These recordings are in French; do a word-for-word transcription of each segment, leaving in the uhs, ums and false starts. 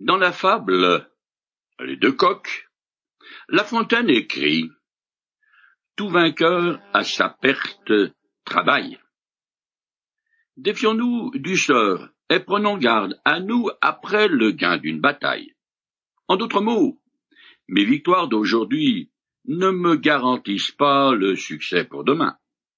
Dans la fable Les deux coqs, La Fontaine écrit « Tout vainqueur à sa perte travaille ». Défions-nous du sort et prenons garde à nous après le gain d'une bataille. En d'autres mots, mes victoires d'aujourd'hui ne me garantissent pas le succès pour demain.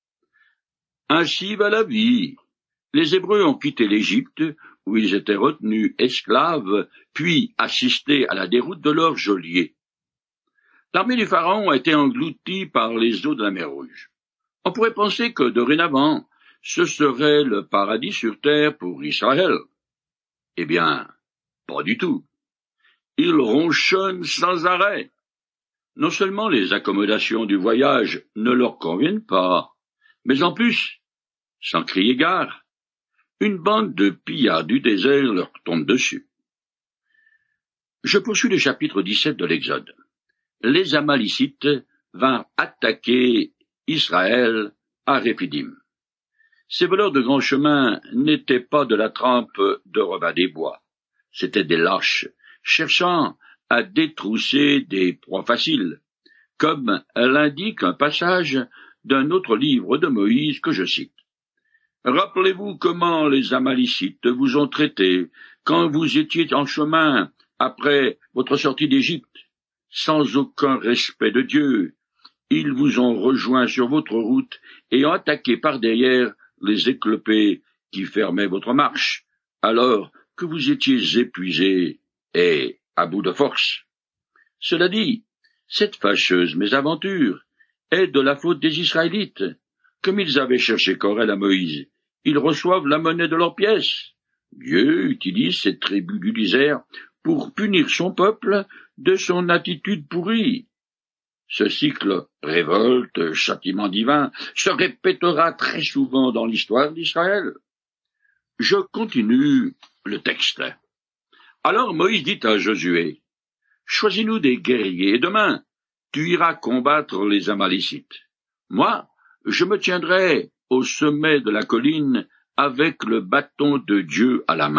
Ainsi va la vie. Les Hébreux ont quitté l'Égypte, où ils étaient retenus esclaves, puis assistés à la déroute de leurs geôliers. L'armée du Pharaon a été engloutie par les eaux de la mer Rouge. On pourrait penser que, dorénavant, ce serait le paradis sur terre pour Israël. Eh bien, pas du tout. Ils ronchonnent sans arrêt. Non seulement les accommodations du voyage ne leur conviennent pas, mais en plus, sans crier gare, une bande de pillards du désert leur tombe dessus. Je poursuis le chapitre dix-sept de l'Exode. Les Amalicites vinrent attaquer Israël à Réphidim. Ces voleurs de grands chemins n'étaient pas de la trempe de Robin des Bois. C'étaient des lâches, cherchant à détrousser des proies faciles, comme l'indique un passage d'un autre livre de Moïse que je cite. Rappelez-vous comment les Amalicites vous ont traité quand vous étiez en chemin après votre sortie d'Égypte. Sans aucun respect de Dieu, ils vous ont rejoint sur votre route et ont attaqué par derrière les éclopés qui fermaient votre marche, alors que vous étiez épuisés et à bout de force. Cela dit, cette fâcheuse mésaventure est de la faute des Israélites. Comme ils avaient cherché querelle à Moïse, ils reçoivent la monnaie de leurs pièces. Dieu utilise cette tribu du désert pour punir son peuple de son attitude pourrie. Ce cycle révolte, châtiment divin, se répétera très souvent dans l'histoire d'Israël. Je continue le texte. Alors Moïse dit à Josué, « Choisis-nous des guerriers, et demain tu iras combattre les Amalicites. Moi, je me tiendrai au sommet de la colline avec le bâton de Dieu à la main. »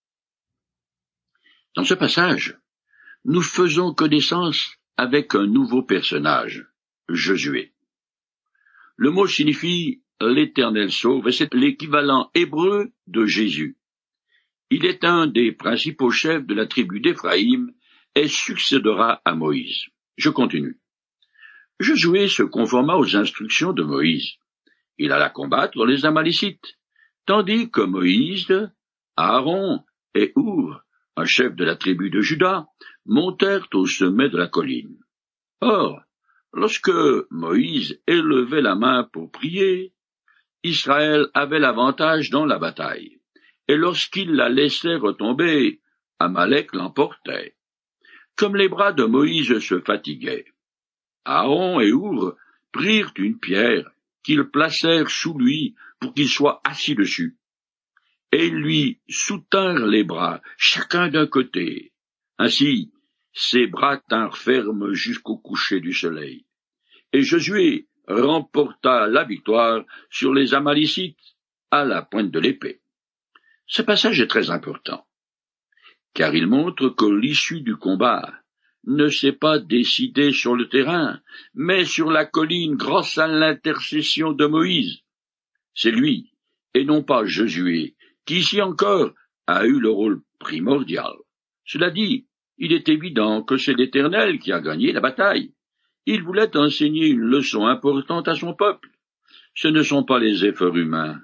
Dans ce passage, nous faisons connaissance avec un nouveau personnage, Josué. Le mot signifie « l'Éternel sauve » et c'est l'équivalent hébreu de Jésus. Il est un des principaux chefs de la tribu d'Éphraïm et succédera à Moïse. Je continue. Josué se conforma aux instructions de Moïse. Il alla combattre les Amalicites, tandis que Moïse, Aaron et Our, un chef de la tribu de Juda, montèrent au sommet de la colline. Or, lorsque Moïse élevait la main pour prier, Israël avait l'avantage dans la bataille, et lorsqu'il la laissait retomber, Amalek l'emportait. Comme les bras de Moïse se fatiguaient, Aaron et Our prirent une pierre qu'ils placèrent sous lui pour qu'il soit assis dessus, et ils lui soutinrent les bras, chacun d'un côté. Ainsi, ses bras tinrent ferme jusqu'au coucher du soleil. Et Josué remporta la victoire sur les Amalicites à la pointe de l'épée. Ce passage est très important, car il montre que l'issue du combat ne s'est pas décidée sur le terrain, mais sur la colline grâce à l'intercession de Moïse. C'est lui, et non pas Josué, qui ici encore a eu le rôle primordial. Cela dit, il est évident que c'est l'Éternel qui a gagné la bataille. Il voulait enseigner une leçon importante à son peuple. Ce ne sont pas les efforts humains,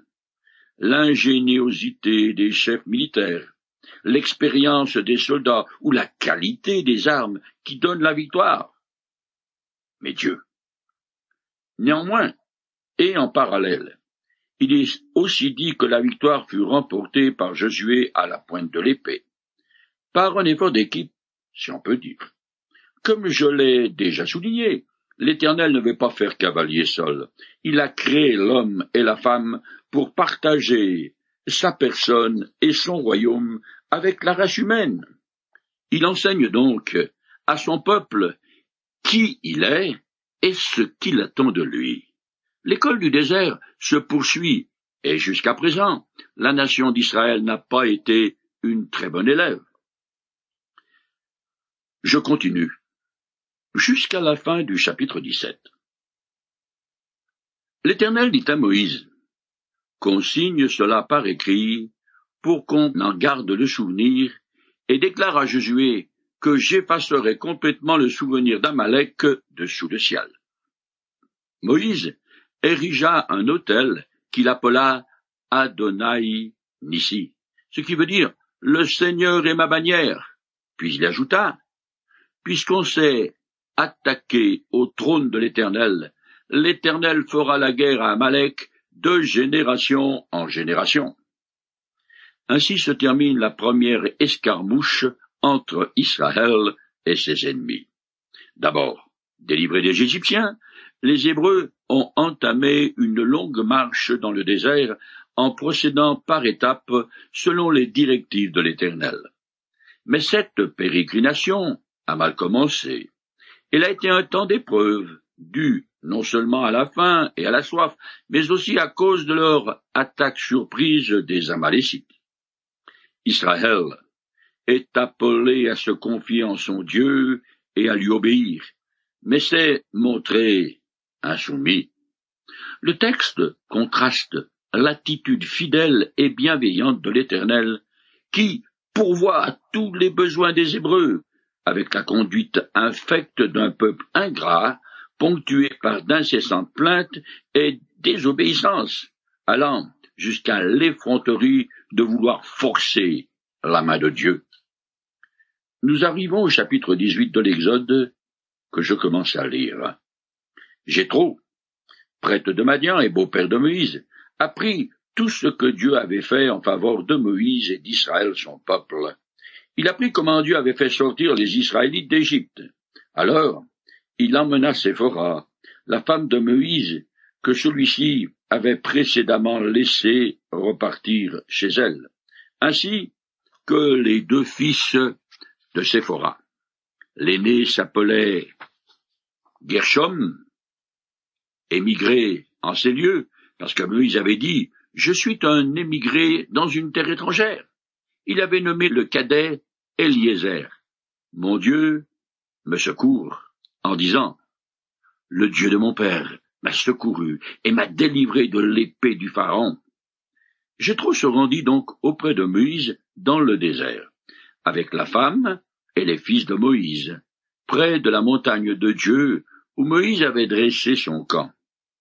l'ingéniosité des chefs militaires, l'expérience des soldats ou la qualité des armes qui donnent la victoire, mais Dieu. Néanmoins, et en parallèle, il est aussi dit que la victoire fut remportée par Josué à la pointe de l'épée, par un effort d'équipe, si on peut dire. Comme je l'ai déjà souligné, l'Éternel ne veut pas faire cavalier seul. Il a créé l'homme et la femme pour partager sa personne et son royaume avec la race humaine. Il enseigne donc à son peuple qui il est et ce qu'il attend de lui. L'école du désert se poursuit, et jusqu'à présent, la nation d'Israël n'a pas été une très bonne élève. Je continue. Jusqu'à la fin du chapitre dix-sept. L'Éternel dit à Moïse, « Consigne cela par écrit, pour qu'on en garde le souvenir, et déclare à Josué que j'effacerai complètement le souvenir d'Amalek dessous le ciel. » Moïse érigea un autel qu'il appela Adonai Nissi, ce qui veut dire « Le Seigneur est ma bannière ». Puis il ajouta, « Puisqu'on s'est attaqué au trône de l'Éternel, l'Éternel fera la guerre à Amalek de génération en génération. » Ainsi se termine la première escarmouche entre Israël et ses ennemis. D'abord, délivrés des Égyptiens, les Hébreux ont entamé une longue marche dans le désert en procédant par étapes selon les directives de l'Éternel. Mais cette pérégrination a mal commencé. Elle a été un temps d'épreuve, dû non seulement à la faim et à la soif, mais aussi à cause de leur attaque surprise des Amalécites. Israël est appelé à se confier en son Dieu et à lui obéir, mais s'est montré insoumis. Le texte contraste l'attitude fidèle et bienveillante de l'Éternel, qui pourvoit à tous les besoins des Hébreux, avec la conduite infecte d'un peuple ingrat, ponctué par d'incessantes plaintes et désobéissances, allant jusqu'à l'effronterie de vouloir forcer la main de Dieu. Nous arrivons au chapitre dix-huit de l'Exode, que je commence à lire. Jéthro, prêtre de Madian et beau-père de Moïse, apprit tout ce que Dieu avait fait en faveur de Moïse et d'Israël son peuple. Il apprit comment Dieu avait fait sortir les Israélites d'Égypte. Alors, il emmena Séphora, la femme de Moïse, que celui-ci avait précédemment laissé repartir chez elle, ainsi que les deux fils de Séphora. L'aîné s'appelait Gershom, émigré en ces lieux, parce que Moïse avait dit « Je suis un émigré dans une terre étrangère ». Il avait nommé le cadet Eliezer. « Mon Dieu me secourt » en disant « Le Dieu de mon père m'a secouru et m'a délivré de l'épée du Pharaon. » Jéthro se rendit donc auprès de Moïse dans le désert, avec la femme et les fils de Moïse, près de la montagne de Dieu où Moïse avait dressé son camp.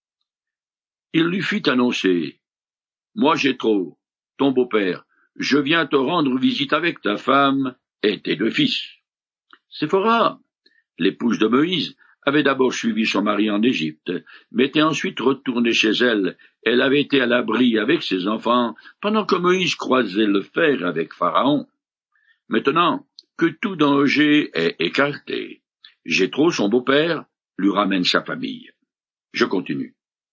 Il lui fit annoncer « Moi, Jéthro, ton beau-père, je viens te rendre visite avec ta femme et tes deux fils. » Séphora, l'épouse de Moïse, avait d'abord suivi son mari en Égypte, mais était ensuite retournée chez elle. Elle avait été à l'abri avec ses enfants, pendant que Moïse croisait le fer avec Pharaon. Maintenant que tout danger est écarté, Jéthro, son beau-père, lui ramène sa famille. Je continue.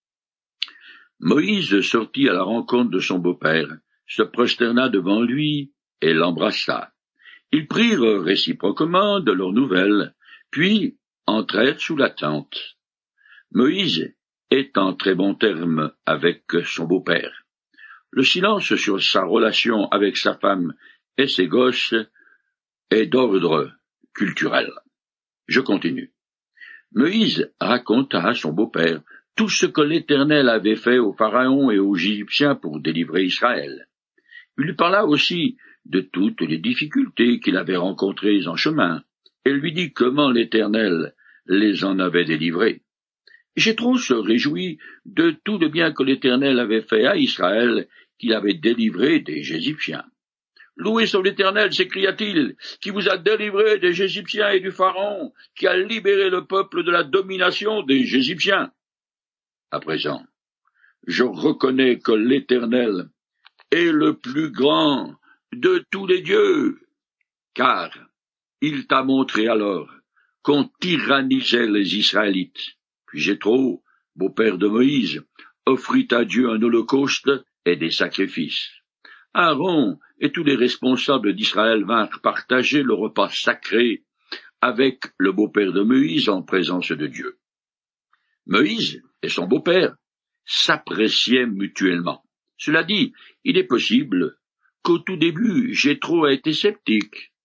Moïse sortit à la rencontre de son beau-père, se prosterna devant lui et l'embrassa. Ils prirent réciproquement de leurs nouvelles, puis entrèrent sous la tente. Moïse est en très bons termes avec son beau-père. Le silence sur sa relation avec sa femme et ses gosses est d'ordre culturel. Je continue. Moïse raconta à son beau-père tout ce que l'Éternel avait fait au Pharaon et aux Égyptiens pour délivrer Israël. Il lui parla aussi de toutes les difficultés qu'il avait rencontrées en chemin, et lui dit comment l'Éternel les en avait délivrés. Jéthro se réjouit de tout le bien que l'Éternel avait fait à Israël, qu'il avait délivré des Égyptiens. « Loué soit l'Éternel, s'écria-t-il, qui vous a délivré des Égyptiens et du Pharaon, qui a libéré le peuple de la domination des Égyptiens. À présent, je reconnais que l'Éternel est le plus grand de tous les dieux, car il t'a montré alors qu'on tyrannisait les Israélites. » Puis Jéthro, beau-père de Moïse, offrit à Dieu un holocauste et des sacrifices. Aaron et tous les responsables d'Israël vinrent partager le repas sacré avec le beau-père de Moïse en présence de Dieu. Moïse et son beau-père s'appréciaient mutuellement. Cela dit, il est possible qu'au tout début, Jéthro a été sceptique.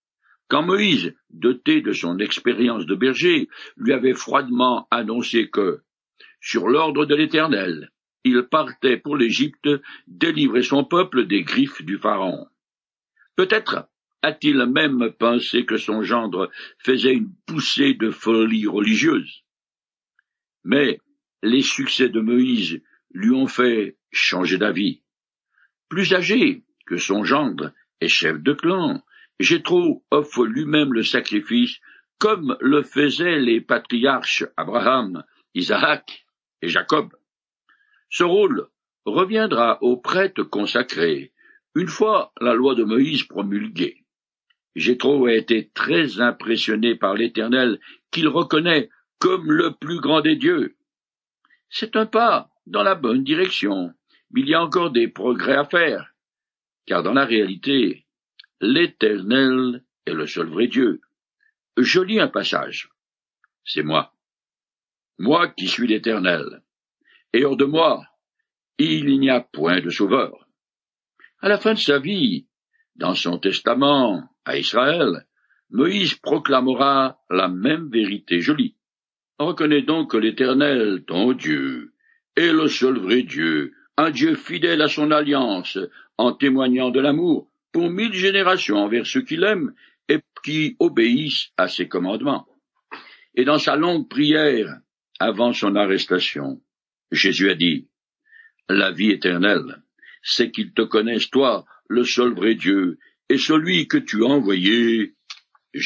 Quand Moïse, doté de son expérience de berger, lui avait froidement annoncé que, sur l'ordre de l'Éternel, il partait pour l'Égypte délivrer son peuple des griffes du Pharaon. Peut-être a-t-il même pensé que son gendre faisait une poussée de folie religieuse. Mais les succès de Moïse lui ont fait changer d'avis. Plus âgé que son gendre et chef de clan, Jéthro offre lui-même le sacrifice comme le faisaient les patriarches Abraham, Isaac et Jacob. Ce rôle reviendra aux prêtres consacrés une fois la loi de Moïse promulguée. Jéthro a été très impressionné par l'Éternel qu'il reconnaît comme le plus grand des dieux. C'est un pas dans la bonne direction, mais il y a encore des progrès à faire, car dans la réalité, l'Éternel est le seul vrai Dieu. Je lis un passage. C'est moi. Moi qui suis l'Éternel. Et hors de moi, il n'y a point de sauveur. À la fin de sa vie, dans son testament à Israël, Moïse proclamera la même vérité. Je lis. Reconnais donc que l'Éternel, ton Dieu, est le seul vrai Dieu, un Dieu fidèle à son alliance, en témoignant de l'amour pour mille générations envers ceux qui l'aiment et qui obéissent à ses commandements. Et dans sa longue prière, avant son arrestation, Jésus a dit, « La vie éternelle, c'est qu'ils te connaissent, toi, le seul vrai Dieu, et celui que tu as envoyé, Jésus-Christ. »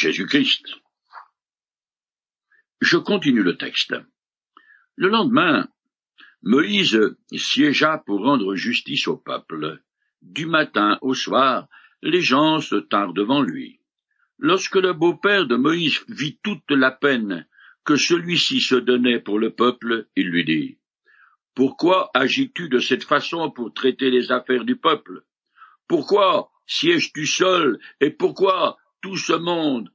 Je continue le texte. Le lendemain, Moïse siégea pour rendre justice au peuple. Du matin au soir, les gens se tinrent devant lui. Lorsque le beau-père de Moïse vit toute la peine que celui-ci se donnait pour le peuple, il lui dit, « Pourquoi agis-tu de cette façon pour traiter les affaires du peuple? Pourquoi sièges-tu seul et pourquoi tout ce monde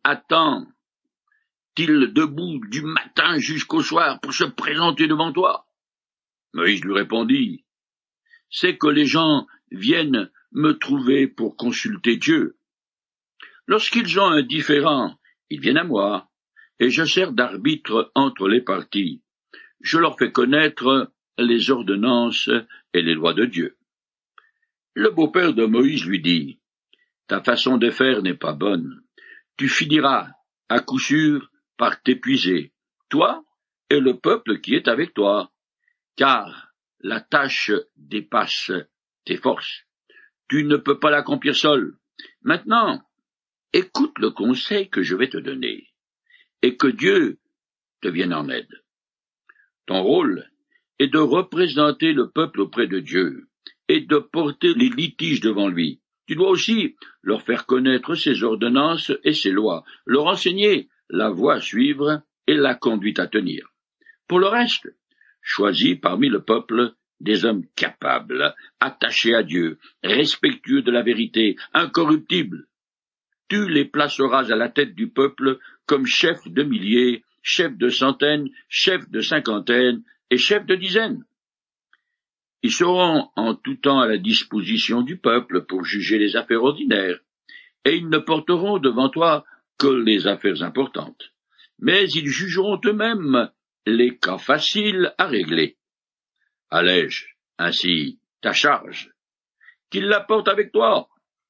attend-il debout du matin jusqu'au soir pour se présenter devant toi? » Moïse lui répondit, « C'est que les gens viennent me trouver pour consulter Dieu. Lorsqu'ils ont un différend, ils viennent à moi, et je sers d'arbitre entre les parties. Je leur fais connaître les ordonnances et les lois de Dieu. » Le beau-père de Moïse lui dit, « Ta façon de faire n'est pas bonne. Tu finiras, à coup sûr, par t'épuiser, toi et le peuple qui est avec toi, car la tâche dépasse tes forces. Tu ne peux pas l'accomplir seul. Maintenant, écoute le conseil que je vais te donner, et que Dieu te vienne en aide. Ton rôle est de représenter le peuple auprès de Dieu, et de porter les litiges devant lui. Tu dois aussi leur faire connaître ses ordonnances et ses lois, leur enseigner la voie à suivre et la conduite à tenir. Pour le reste, choisis parmi le peuple des hommes capables, attachés à Dieu, respectueux de la vérité, incorruptibles. Tu les placeras à la tête du peuple comme chefs de milliers, chefs de centaines, chefs de cinquantaines et chefs de dizaines. Ils seront en tout temps à la disposition du peuple pour juger les affaires ordinaires, et ils ne porteront devant toi que les affaires importantes. Mais ils jugeront eux-mêmes les cas faciles à régler. Allège ainsi ta charge, qu'ils la portent avec toi.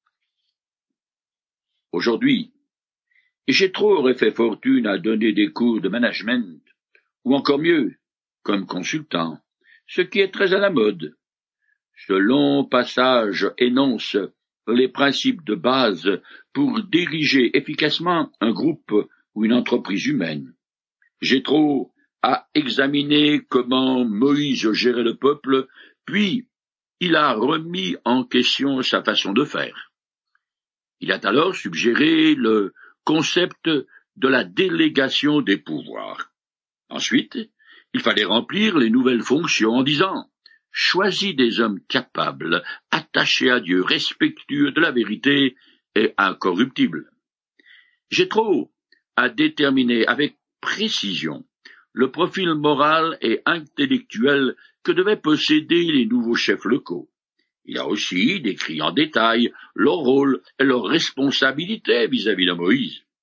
Aujourd'hui, Jéthro aurait fait fortune à donner des cours de management, ou encore mieux, comme consultant, ce qui est très à la mode. Ce long passage énonce les principes de base pour diriger efficacement un groupe ou une entreprise humaine. Jéthro a examiné comment Moïse gérait le peuple, puis il a remis en question sa façon de faire. Il a alors suggéré le concept de la délégation des pouvoirs. Ensuite, il fallait remplir les nouvelles fonctions en disant « Choisis des hommes capables, attachés à Dieu, respectueux de la vérité et incorruptibles. » Jéthro a déterminé avec précision le profil moral et intellectuel que devaient posséder les nouveaux chefs locaux. Il a aussi décrit en détail leur rôle et leurs responsabilités vis-à-vis de Moïse.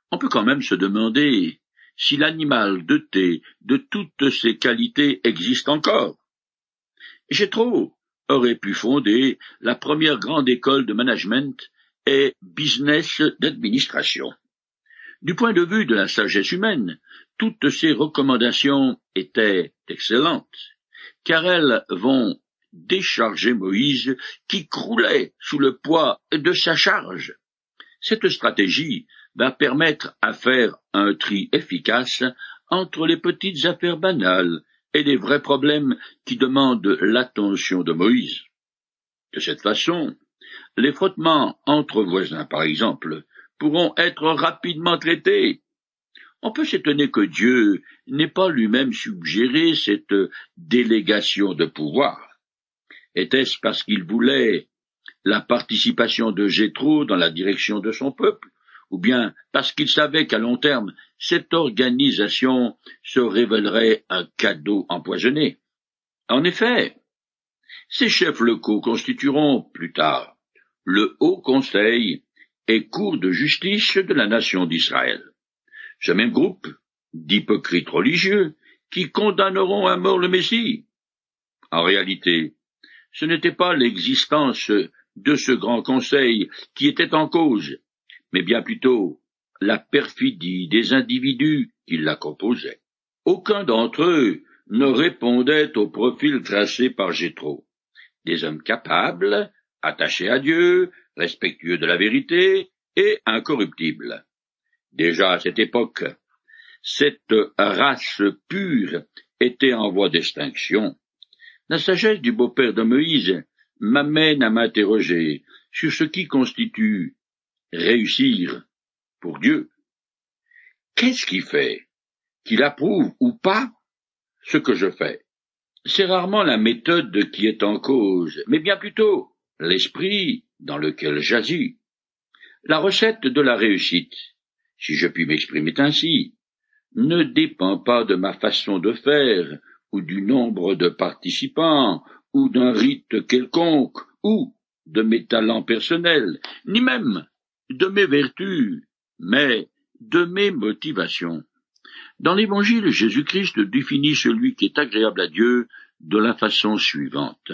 On peut quand même se demander si l'animal de thé de toutes ses qualités existe encore. Jéthro aurait pu fonder la première grande école de management et business d'administration. Du point de vue de la sagesse humaine, toutes ces recommandations étaient excellentes, car elles vont décharger Moïse qui croulait sous le poids de sa charge. Cette stratégie va permettre à faire un tri efficace entre les petites affaires banales et les vrais problèmes qui demandent l'attention de Moïse. De cette façon, les frottements entre voisins, par exemple, pourront être rapidement traités. On peut s'étonner que Dieu n'ait pas lui-même suggéré cette délégation de pouvoir. Était-ce parce qu'il voulait la participation de Jéthro dans la direction de son peuple, ou bien parce qu'il savait qu'à long terme, cette organisation se révélerait un cadeau empoisonné? En effet, ces chefs locaux constitueront plus tard le Haut Conseil et Cour de justice de la nation d'Israël. Ce même groupe d'hypocrites religieux qui condamneront à mort le Messie. En réalité, ce n'était pas l'existence de ce grand conseil qui était en cause, mais bien plutôt la perfidie des individus qui la composaient. Aucun d'entre eux ne répondait au profil tracé par Jéthro. Des hommes capables, attachés à Dieu, respectueux de la vérité et incorruptibles. Déjà à cette époque, cette race pure était en voie d'extinction. La sagesse du beau-père de Moïse m'amène à m'interroger sur ce qui constitue réussir pour Dieu. Qu'est-ce qui fait qu'il approuve ou pas ce que je fais? C'est rarement la méthode qui est en cause, mais bien plutôt l'esprit dans lequel j'agis. La recette de la réussite, si je puis m'exprimer ainsi, ne dépend pas de ma façon de faire, ou du nombre de participants, ou d'un rite quelconque, ou de mes talents personnels, ni même de mes vertus, mais de mes motivations. Dans l'Évangile, Jésus-Christ définit celui qui est agréable à Dieu de la façon suivante.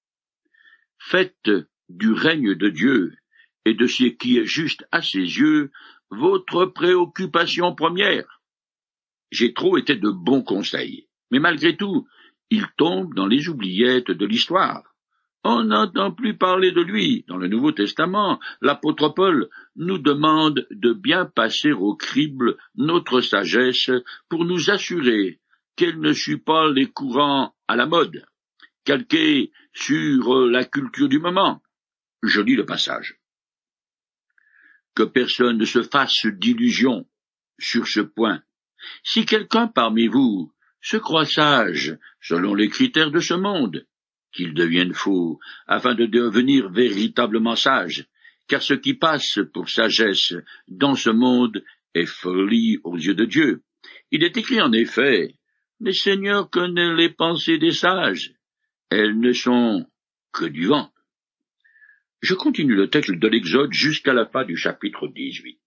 Faites du règne de Dieu et de ce qui est juste à ses yeux votre préoccupation première. Jéthro était de bons conseils, mais malgré tout, il tombe dans les oubliettes de l'histoire. On n'entend plus parler de lui. Dans le Nouveau Testament, l'apôtre Paul nous demande de bien passer au crible notre sagesse pour nous assurer qu'elle ne suit pas les courants à la mode, calqués sur la culture du moment. Je lis le passage. Que personne ne se fasse d'illusions sur ce point. Si quelqu'un parmi vous se croit sage selon les critères de ce monde, qu'il devienne fou, afin de devenir véritablement sage, car ce qui passe pour sagesse dans ce monde est folie aux yeux de Dieu. Il est écrit en effet, « Le Seigneur connaît les pensées des sages, elles ne sont que du vent. » Je continue le texte de l'Exode jusqu'à la fin du chapitre dix-huit.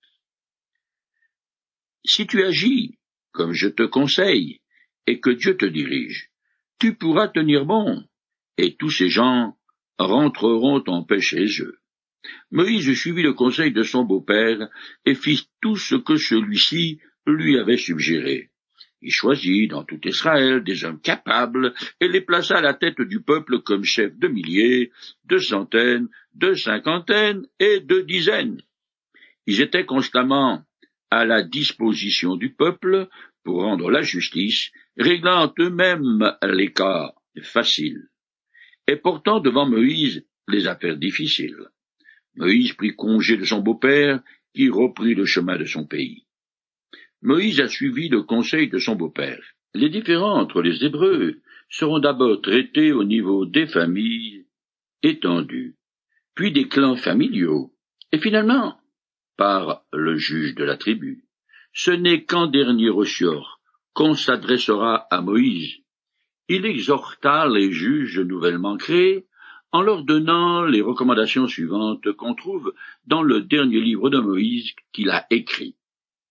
Si tu agis comme je te conseille, et que Dieu te dirige, tu pourras tenir bon, et tous ces gens rentreront en paix chez eux. Moïse suivit le conseil de son beau-père et fit tout ce que celui-ci lui avait suggéré. Il choisit dans tout Israël des hommes capables et les plaça à la tête du peuple comme chefs de milliers, de centaines, de cinquantaines et de dizaines. Ils étaient constamment à la disposition du peuple pour rendre la justice, réglant eux-mêmes les cas faciles, et portant devant Moïse les affaires difficiles. Moïse prit congé de son beau-père, qui reprit le chemin de son pays. Moïse a suivi le conseil de son beau-père. Les différends entre les Hébreux seront d'abord traités au niveau des familles étendues, puis des clans familiaux, et finalement par le juge de la tribu. Ce n'est qu'en dernier ressort qu'on s'adressera à Moïse. Il exhorta les juges nouvellement créés en leur donnant les recommandations suivantes qu'on trouve dans le dernier livre de Moïse qu'il a écrit.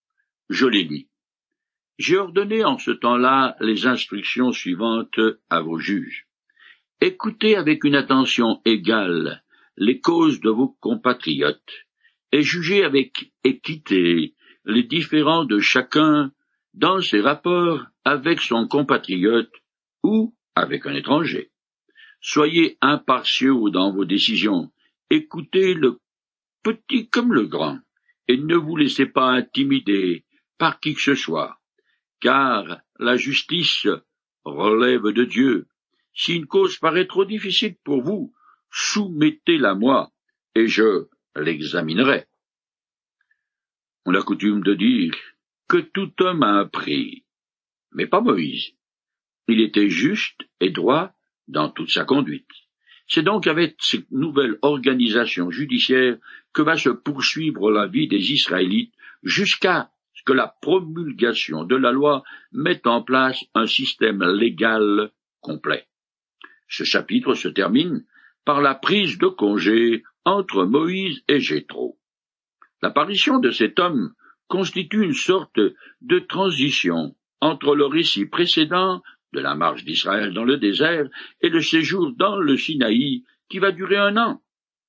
Je les lis. J'ai ordonné en ce temps-là les instructions suivantes à vos juges. Écoutez avec une attention égale les causes de vos compatriotes et jugez avec équité les différends de chacun dans ses rapports avec son compatriote ou avec un étranger. Soyez impartiaux dans vos décisions, écoutez le petit comme le grand, et ne vous laissez pas intimider par qui que ce soit, car la justice relève de Dieu. Si une cause paraît trop difficile pour vous, soumettez-la moi, et je l'examinerai. On a coutume de dire que tout homme a un prix, mais pas Moïse. Il était juste et droit dans toute sa conduite. C'est donc avec cette nouvelle organisation judiciaire que va se poursuivre la vie des Israélites jusqu'à ce que la promulgation de la loi mette en place un système légal complet. Ce chapitre se termine par la prise de congé entre Moïse et Jéthro. L'apparition de cet homme constitue une sorte de transition entre le récit précédent de la marche d'Israël dans le désert et le séjour dans le Sinaï qui va durer un an.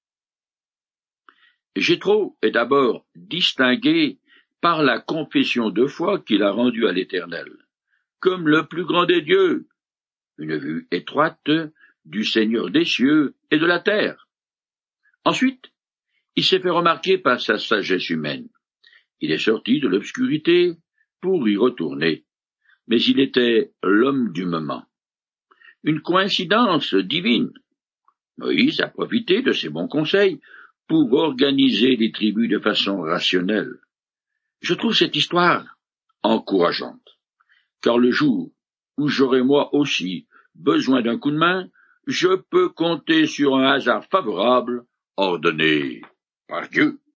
Jéthro est d'abord distingué par la confession de foi qu'il a rendue à l'Éternel, comme le plus grand des dieux, une vue étroite du Seigneur des cieux et de la terre. Ensuite, il s'est fait remarquer par sa sagesse humaine. Il est sorti de l'obscurité pour y retourner, mais il était l'homme du moment. Une coïncidence divine. Moïse a profité de ses bons conseils pour organiser les tribus de façon rationnelle. Je trouve cette histoire encourageante, car le jour où j'aurai moi aussi besoin d'un coup de main, je peux compter sur un hasard favorable ordonné par Dieu.